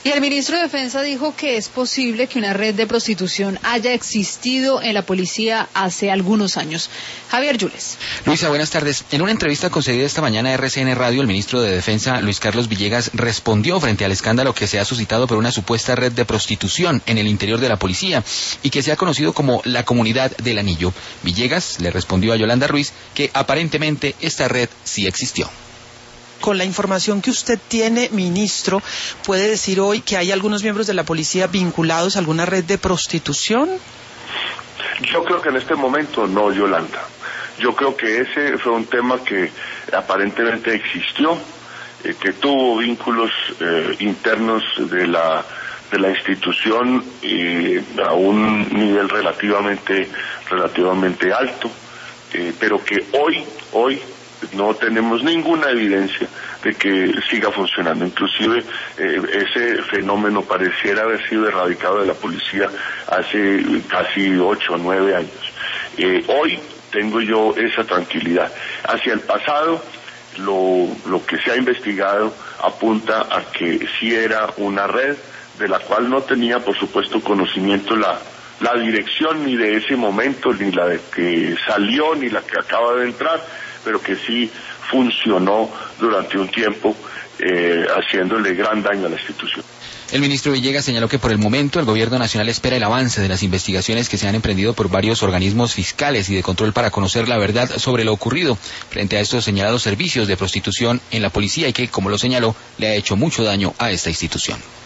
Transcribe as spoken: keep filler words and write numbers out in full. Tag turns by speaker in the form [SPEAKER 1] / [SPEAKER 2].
[SPEAKER 1] Y el ministro de Defensa dijo que es posible que una red de prostitución haya existido en la policía hace algunos años. Javier Yules.
[SPEAKER 2] Luisa, buenas tardes. En una entrevista concedida esta mañana a R C N Radio, el ministro de Defensa, Luis Carlos Villegas, respondió frente al escándalo que se ha suscitado por una supuesta red de prostitución en el interior de la policía y que se ha conocido como la Comunidad del Anillo. Villegas le respondió a Yolanda Ruiz que aparentemente esta red sí existió.
[SPEAKER 3] Con la información que usted tiene, ministro, ¿puede decir hoy que hay algunos miembros de la policía vinculados a alguna red de prostitución?
[SPEAKER 4] Yo creo que en este momento no, Yolanda. Yo creo que ese fue un tema que aparentemente existió, eh, que tuvo vínculos eh, internos de la de la institución eh, a un nivel relativamente relativamente alto, eh, pero que hoy hoy no tenemos ninguna evidencia de que siga funcionando. Inclusive eh, ese fenómeno pareciera haber sido erradicado de la policía hace casi ocho o nueve años. Eh, hoy tengo yo esa tranquilidad. Hacia el pasado, lo, lo que se ha investigado apunta a que sí era una red de la cual no tenía, por supuesto, conocimiento la, la dirección ni de ese momento, ni la de que salió, ni la que acaba de entrar, pero que sí funcionó durante un tiempo, eh, haciéndole gran daño a la institución.
[SPEAKER 2] El ministro Villegas señaló que por el momento el gobierno nacional espera el avance de las investigaciones que se han emprendido por varios organismos fiscales y de control para conocer la verdad sobre lo ocurrido frente a estos señalados servicios de prostitución en la policía y que, como lo señaló, le ha hecho mucho daño a esta institución.